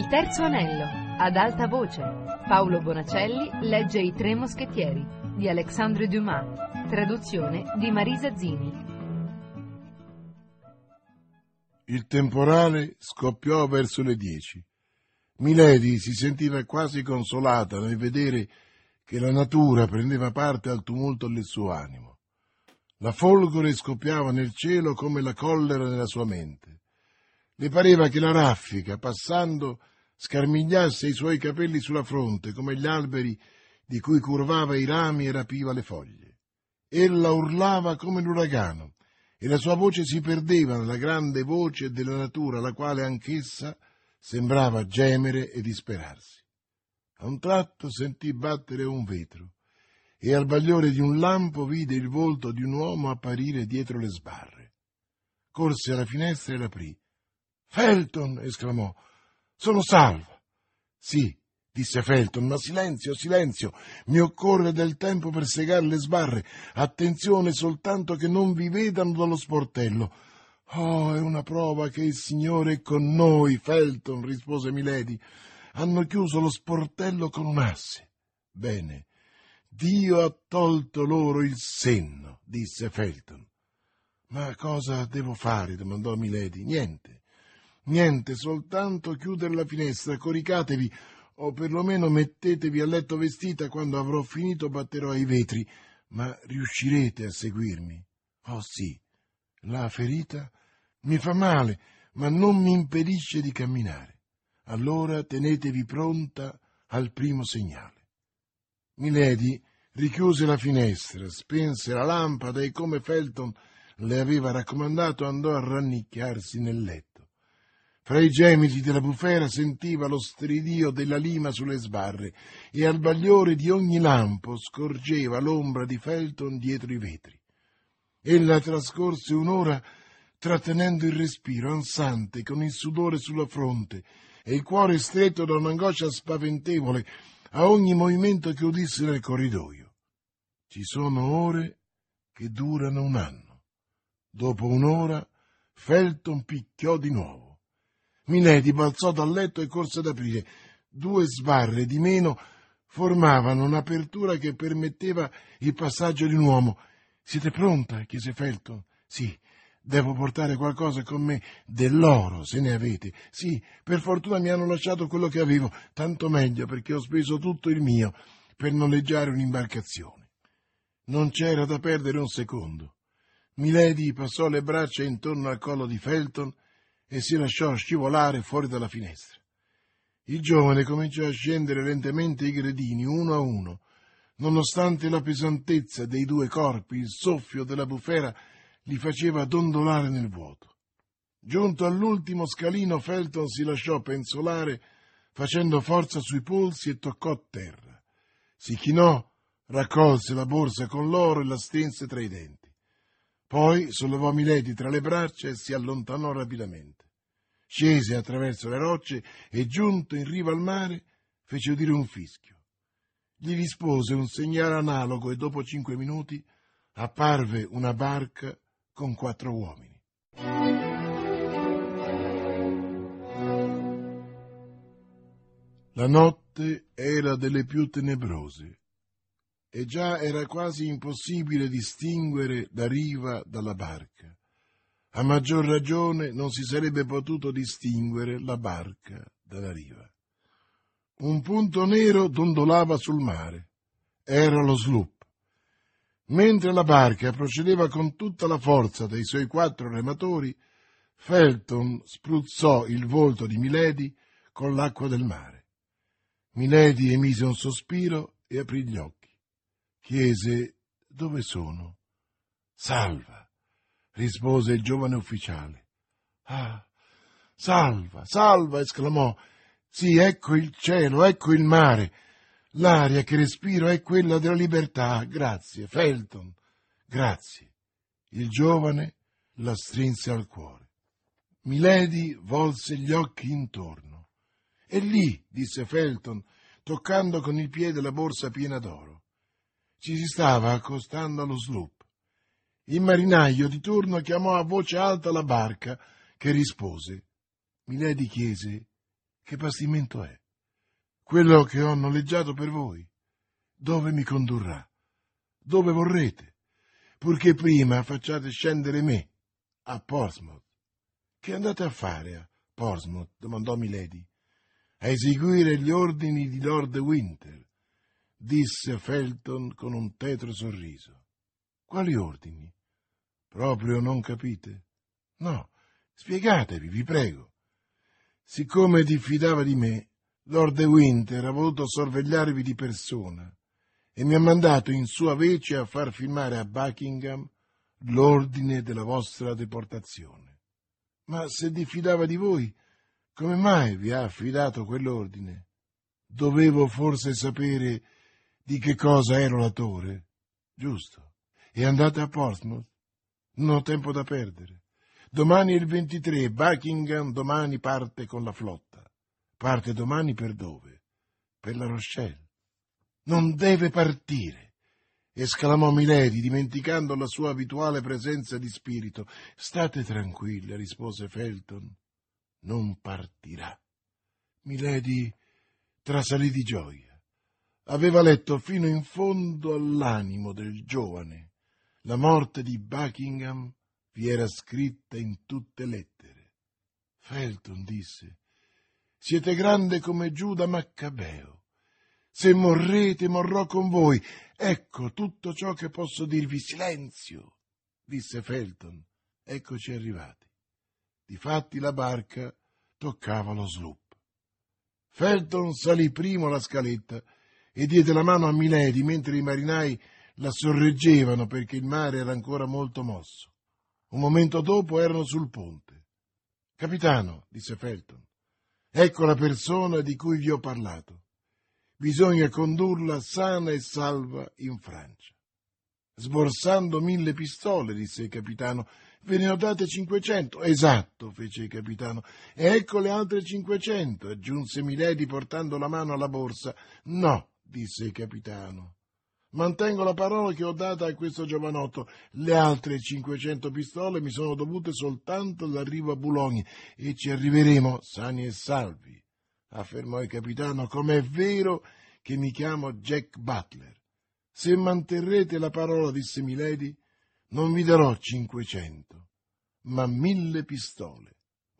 terzo anello, ad alta voce. Paolo Bonacelli legge I tre moschettieri di Alexandre Dumas, traduzione di Marisa Zini. Il temporale scoppiò verso le 10. Milady si sentiva quasi consolata nel vedere che la natura prendeva parte al tumulto del suo animo. La folgore scoppiava nel cielo come la collera nella sua mente. Le pareva che la raffica, passando, scarmigliasse i suoi capelli sulla fronte come gli alberi di cui curvava i rami e rapiva le foglie. Ella urlava come l'uragano e la sua voce si perdeva nella grande voce della natura, la quale anch'essa sembrava gemere e disperarsi. A un tratto sentì battere un vetro e al bagliore di un lampo vide il volto di un uomo apparire dietro le sbarre. Corse alla finestra e l'aprì. «Felton!» esclamò. «Sono salva!» «Sì», disse Felton, «ma silenzio, silenzio! Mi occorre del tempo per segare le sbarre. Attenzione soltanto che non vi vedano dallo sportello». «Oh, è una prova che il Signore è con noi, Felton», rispose Milady. «Hanno chiuso lo sportello con un asse». «Bene, Dio ha tolto loro il senno», disse Felton. «Ma cosa devo fare?» domandò Milady. Niente, soltanto chiudere la finestra, coricatevi, o perlomeno mettetevi a letto vestita. Quando avrò finito batterò ai vetri, ma riuscirete a seguirmi?» «Oh sì, la ferita mi fa male, ma non mi impedisce di camminare. Allora tenetevi pronta al primo segnale». Milady richiuse la finestra, spense la lampada e, come Felton le aveva raccomandato, andò a rannicchiarsi nel letto. Fra i gemiti della bufera sentiva lo stridio della lima sulle sbarre e al bagliore di ogni lampo scorgeva l'ombra di Felton dietro i vetri. Ella trascorse un'ora trattenendo il respiro, ansante, con il sudore sulla fronte e il cuore stretto da un'angoscia spaventevole a ogni movimento che udisse nel corridoio. Ci sono ore che durano un anno. Dopo un'ora Felton picchiò di nuovo. Milady balzò dal letto e corse ad aprire. 2 sbarre di meno formavano un'apertura che permetteva il passaggio di un uomo. «Siete pronta?» chiese Felton. «Sì, devo portare qualcosa con me, dell'oro, se ne avete». «Sì, per fortuna mi hanno lasciato quello che avevo, tanto meglio perché ho speso tutto il mio per noleggiare un'imbarcazione». Non c'era da perdere un secondo. Milady passò le braccia intorno al collo di Felton e si lasciò scivolare fuori dalla finestra. Il giovane cominciò a scendere lentamente i gradini, uno a uno. Nonostante la pesantezza dei 2 corpi, il soffio della bufera li faceva dondolare nel vuoto. Giunto all'ultimo scalino, Felton si lasciò penzolare, facendo forza sui polsi, e toccò terra. Si chinò, raccolse la borsa con l'oro e la strinse tra i denti. Poi sollevò Milady tra le braccia e si allontanò rapidamente. Scese attraverso le rocce e, giunto in riva al mare, fece udire un fischio. Gli rispose un segnale analogo e dopo 5 minuti apparve una barca con 4 uomini. La notte era delle più tenebrose e già era quasi impossibile distinguere la riva dalla barca. A maggior ragione non si sarebbe potuto distinguere la barca dalla riva. Un punto nero dondolava sul mare. Era lo sloop. Mentre la barca procedeva con tutta la forza dei suoi 4 rematori, Felton spruzzò il volto di Milady con l'acqua del mare. Milady emise un sospiro e aprì gli occhi. Chiese: «Dove sono?» «Salva», rispose il giovane ufficiale. «Ah, salva, salva!» esclamò. «Sì, ecco il cielo, ecco il mare. L'aria che respiro è quella della libertà. Grazie, Felton, grazie». Il giovane la strinse al cuore. Milady volse gli occhi intorno. «È lì», disse Felton, toccando con il piede la borsa piena d'oro. Ci si stava accostando allo sloop. Il marinaio di turno chiamò a voce alta la barca, che rispose. Milady chiese: Che bastimento è? Quello che ho noleggiato per voi. Dove mi condurrà? Dove vorrete? Purché prima facciate scendere me a Portsmouth. Che andate a fare a Portsmouth? Domandò Milady. A eseguire gli ordini di Lord Winter, disse Felton con un tetro sorriso. Quali ordini? Proprio non capite? No, spiegatevi, vi prego. Siccome diffidava di me, Lord Winter ha voluto sorvegliarvi di persona e mi ha mandato in sua vece a far firmare a Buckingham l'ordine della vostra deportazione. Ma se diffidava di voi, come mai vi ha affidato quell'ordine? Dovevo forse sapere di che cosa ero l'autore? Giusto. E andate a Portsmouth? Non ho tempo da perdere. Domani è il 23, Buckingham domani parte con la flotta. Parte domani per dove? Per la Rochelle. Non deve partire, esclamò Milady, dimenticando la sua abituale presenza di spirito. State tranquilla, rispose Felton. Non partirà. Milady trasalì di gioia. Aveva letto fino in fondo all'animo del giovane. La morte di Buckingham vi era scritta in tutte lettere. Felton disse: siete grande come Giuda Maccabeo. Se morrete, morrò con voi. Ecco tutto ciò che posso dirvi. Silenzio, disse Felton. Eccoci arrivati. Difatti la barca toccava lo sloop. Felton salì primo la scaletta e diede la mano a Milady mentre i marinai la sorreggevano perché il mare era ancora molto mosso. Un momento dopo erano sul ponte. Capitano, disse Felton, ecco la persona di cui vi ho parlato. Bisogna condurla sana e salva in Francia. Sborsando 1000 pistole, disse il capitano. Ve ne ho date 500. Esatto, fece il capitano. E ecco le altre 500, aggiunse Milady portando la mano alla borsa. No, disse il capitano. Mantengo la parola che ho data a questo giovanotto. Le altre 500 pistole mi sono dovute soltanto all'arrivo a Boulogne e ci arriveremo sani e salvi, affermò il capitano. Com'è vero che mi chiamo Jack Butler. Se manterrete la parola, disse Milady, non vi darò 500, ma 1000 pistole.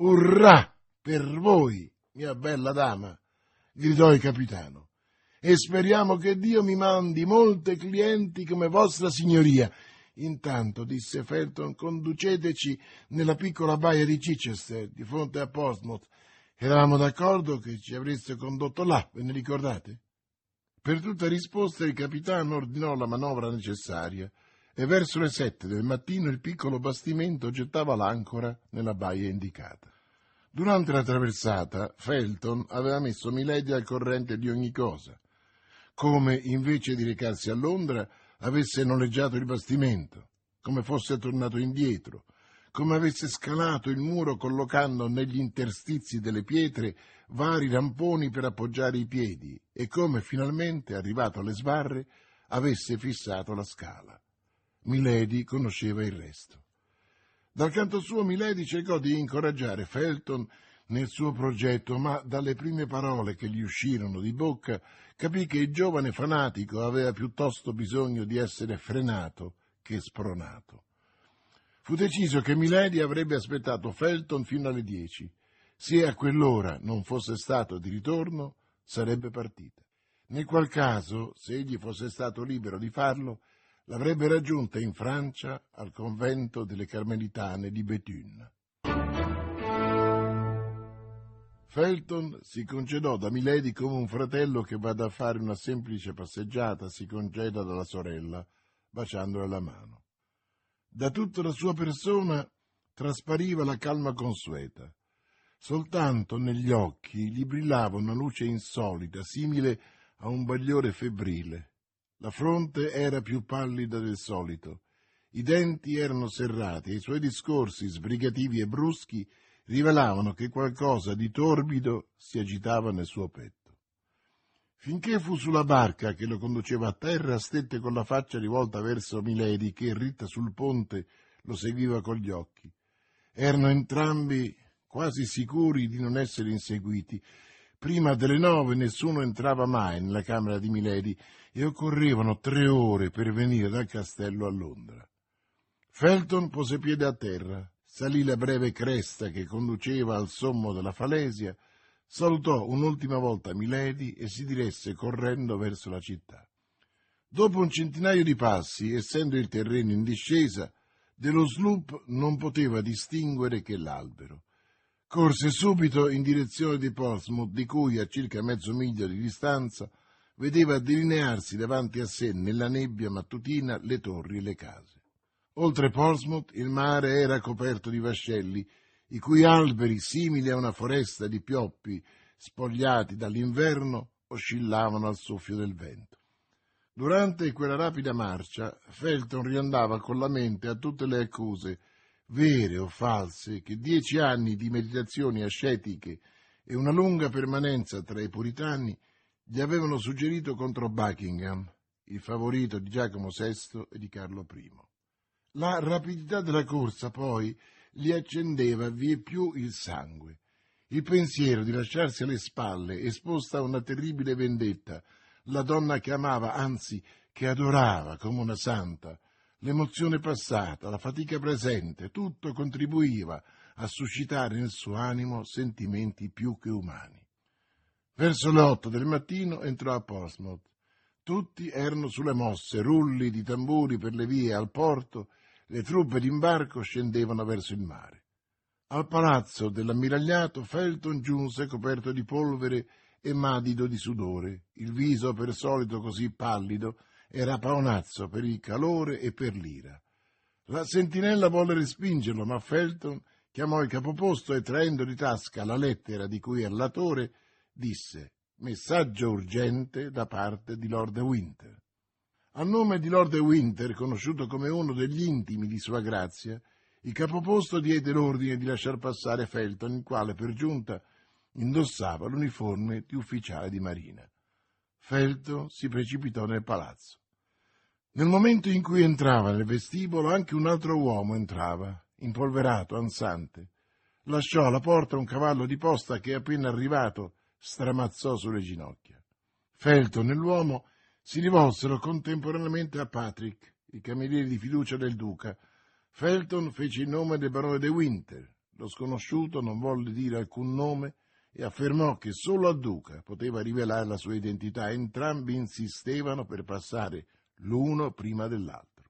Urrà per voi, mia bella dama, gridò il capitano. E speriamo che Dio mi mandi molte clienti come vostra signoria. Intanto, disse Felton, conduceteci nella piccola baia di Chichester, di fronte a Portsmouth. Eravamo d'accordo che ci avreste condotto là, ve ne ricordate? Per tutta risposta il capitano ordinò la manovra necessaria e verso le 7 del mattino il piccolo bastimento gettava l'ancora nella baia indicata. Durante la traversata, Felton aveva messo Milady al corrente di ogni cosa, come invece di recarsi a Londra avesse noleggiato il bastimento, come fosse tornato indietro, come avesse scalato il muro collocando negli interstizi delle pietre vari ramponi per appoggiare i piedi e come finalmente, arrivato alle sbarre, avesse fissato la scala. Milady conosceva il resto. Dal canto suo Milady cercò di incoraggiare Felton nel suo progetto, ma dalle prime parole che gli uscirono di bocca capì che il giovane fanatico aveva piuttosto bisogno di essere frenato che spronato. Fu deciso che Milady avrebbe aspettato Felton fino alle 10. Se a quell'ora non fosse stato di ritorno, sarebbe partita. Nel qual caso, se egli fosse stato libero di farlo, l'avrebbe raggiunta in Francia al convento delle Carmelitane di Béthune. Felton si concedò da Milady come un fratello che vada a fare una semplice passeggiata si congeda dalla sorella, baciandole la mano. Da tutta la sua persona traspariva la calma consueta. Soltanto negli occhi gli brillava una luce insolita, simile a un bagliore febbrile. La fronte era più pallida del solito, i denti erano serrati e i suoi discorsi, sbrigativi e bruschi, rivelavano che qualcosa di torbido si agitava nel suo petto. Finché fu sulla barca che lo conduceva a terra, stette con la faccia rivolta verso Milady, che, ritta sul ponte, lo seguiva con gli occhi. Erano entrambi quasi sicuri di non essere inseguiti, Prima delle 9 nessuno entrava mai nella camera di Milady e occorrevano 3 ore per venire dal castello a Londra. Felton pose piede a terra, salì la breve cresta che conduceva al sommo della falesia, salutò un'ultima volta Milady e si diresse correndo verso la città. Dopo un centinaio di passi, essendo il terreno in discesa, dello sloop non poteva distinguere che l'albero. Corse subito in direzione di Portsmouth, di cui a circa mezzo miglio di distanza vedeva delinearsi davanti a sé nella nebbia mattutina le torri e le case. Oltre Portsmouth il mare era coperto di vascelli, i cui alberi, simili a una foresta di pioppi spogliati dall'inverno, oscillavano al soffio del vento. Durante quella rapida marcia, Felton riandava con la mente a tutte le accuse, vere o false, che 10 anni di meditazioni ascetiche e una lunga permanenza tra i puritani gli avevano suggerito contro Buckingham, il favorito di Giacomo VI e di Carlo I. La rapidità della corsa, poi, gli accendeva vieppiù il sangue. Il pensiero di lasciarsi alle spalle, esposta a una terribile vendetta, la donna che amava, anzi che adorava come una santa, l'emozione passata, la fatica presente, tutto contribuiva a suscitare nel suo animo sentimenti più che umani. Verso le 8 del mattino entrò a Portsmouth. Tutti erano sulle mosse, rulli di tamburi per le vie al porto, le truppe d'imbarco scendevano verso il mare. Al palazzo dell'ammiragliato Felton giunse coperto di polvere e madido di sudore, il viso per solito così pallido era paonazzo per il calore e per l'ira. La sentinella volle respingerlo, ma Felton chiamò il capoposto e, traendo di tasca la lettera di cui era latore, disse: «Messaggio urgente da parte di Lord de Winter». A nome di Lord de Winter, conosciuto come uno degli intimi di Sua Grazia, il capoposto diede l'ordine di lasciar passare Felton, il quale per giunta indossava l'uniforme di ufficiale di marina. Felton si precipitò nel palazzo. Nel momento in cui entrava nel vestibolo, anche un altro uomo entrava, impolverato, ansante. Lasciò alla porta un cavallo di posta che, appena arrivato, stramazzò sulle ginocchia. Felton e l'uomo si rivolsero contemporaneamente a Patrick, il cameriere di fiducia del duca. Felton fece il nome del barone de Winter. Lo sconosciuto non volle dire alcun nome e affermò che solo al duca poteva rivelare la sua identità. Entrambi insistevano per passare l'uno prima dell'altro.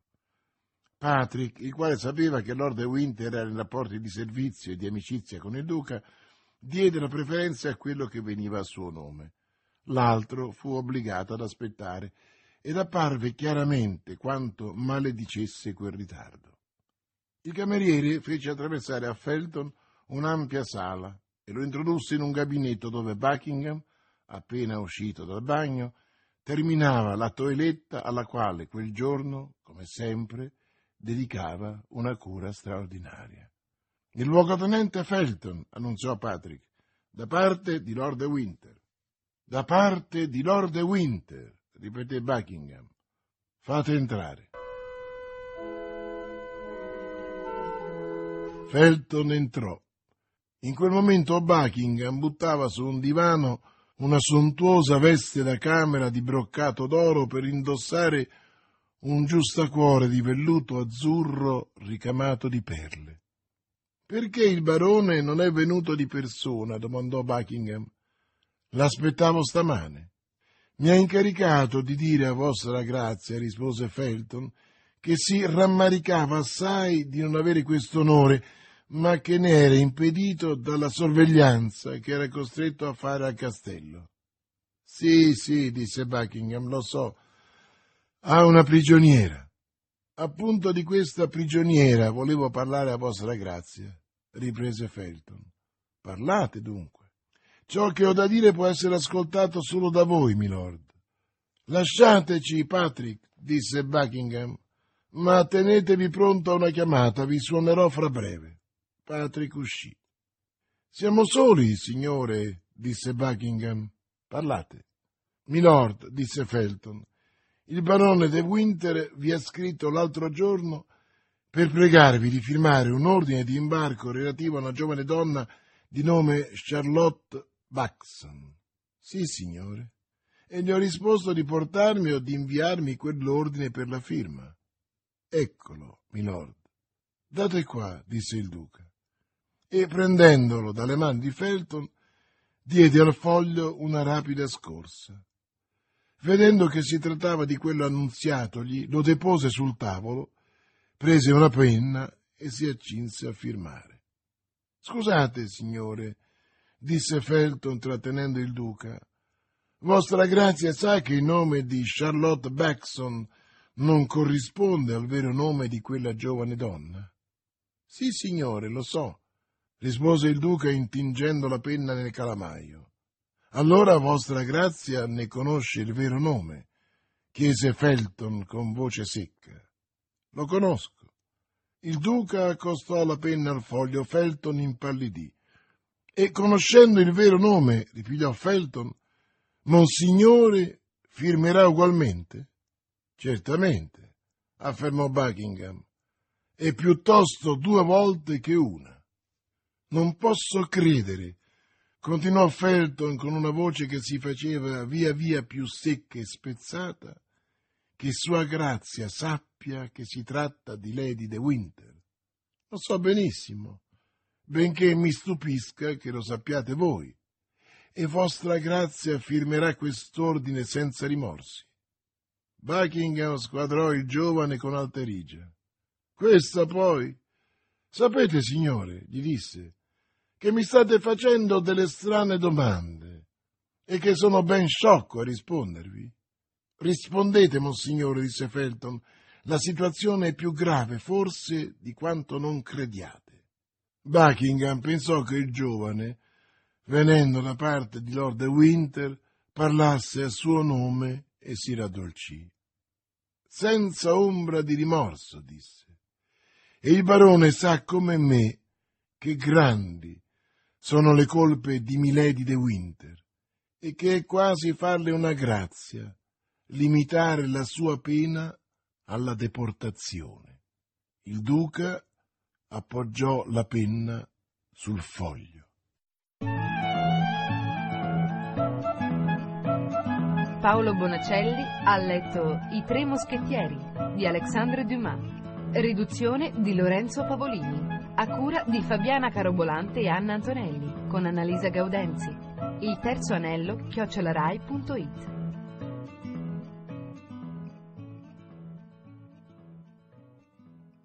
Patrick, il quale sapeva che Lord de Winter era in rapporti di servizio e di amicizia con il duca, diede la preferenza a quello che veniva a suo nome. L'altro fu obbligato ad aspettare ed apparve chiaramente quanto maledicesse quel ritardo. Il cameriere fece attraversare a Felton un'ampia sala e lo introdusse in un gabinetto dove Buckingham, appena uscito dal bagno, terminava la toeletta alla quale quel giorno, come sempre, dedicava una cura straordinaria. «Il luogotenente Felton», annunziò Patrick, «da parte di Lord de Winter». «Da parte di Lord de Winter», ripeté Buckingham. «Fate entrare». Felton entrò. In quel momento Buckingham buttava su un divano una sontuosa veste da camera di broccato d'oro per indossare un giustacuore di velluto azzurro ricamato di perle. «Perché il barone non è venuto di persona?» domandò Buckingham. «L'aspettavo stamane». «Mi ha incaricato di dire a vostra grazia», rispose Felton, «che si rammaricava assai di non avere questo onore, ma che ne era impedito dalla sorveglianza che era costretto a fare al castello». «Sì, sì», disse Buckingham, «lo so, ha una prigioniera». «Appunto di questa prigioniera volevo parlare a vostra grazia», riprese Felton. «Parlate dunque». «Ciò che ho da dire può essere ascoltato solo da voi, milord». «Lasciateci, Patrick», disse Buckingham, «ma tenetevi pronto a una chiamata, vi suonerò fra breve». Patrick uscì. «Siamo soli, signore», disse Buckingham. «Parlate». «Milord», disse Felton, «il barone de Winter vi ha scritto l'altro giorno per pregarvi di firmare un ordine di imbarco relativo a una giovane donna di nome Charlotte Buxton». Sì, signore. E gli ho risposto di portarmi o di inviarmi quell'ordine per la firma. Eccolo, milord. Date qua, disse il duca. E prendendolo dalle mani di Felton, diede al foglio una rapida scorsa. Vedendo che si trattava di quello annunziatogli, lo depose sul tavolo, prese una penna e si accinse a firmare. Scusate, signore, disse Felton trattenendo il duca. Vostra grazia sa che il nome di Charlotte Backson non corrisponde al vero nome di quella giovane donna? Sì, signore, lo so, rispose il duca intingendo la penna nel calamaio. Allora vostra grazia ne conosce il vero nome? Chiese Felton con voce secca. Lo conosco. Il duca accostò la penna al foglio. Felton impallidì. E conoscendo il vero nome, ripigliò Felton, Monsignore firmerà ugualmente? Certamente, affermò Buckingham, e piuttosto 2 volte che una. Non posso credere, continuò Felton con una voce che si faceva via via più secca e spezzata, che Sua Grazia sappia che si tratta di Lady de Winter. Lo so benissimo, benché mi stupisca che lo sappiate voi, e vostra grazia firmerà quest'ordine senza rimorsi. Buckingham squadrò il giovane con alterigia. Questa poi? Sapete, signore, gli disse, che mi state facendo delle strane domande e che sono ben sciocco a rispondervi. Rispondete, monsignore, disse Felton, la situazione è più grave forse di quanto non crediate. Buckingham pensò che il giovane, venendo da parte di Lord de Winter, parlasse a suo nome e si raddolcì. Senza ombra di rimorso, disse, e il barone sa come me che grandi sono le colpe di Milady de Winter e che è quasi farle una grazia limitare la sua pena alla deportazione. Il duca appoggiò la penna sul foglio. Paolo Bonacelli ha letto I Tre Moschettieri di Alexandre Dumas, riduzione di Lorenzo Pavolini, a cura di Fabiana Carobolante e Anna Antonelli, con Annalisa Gaudenzi. Il terzo anello @rai.it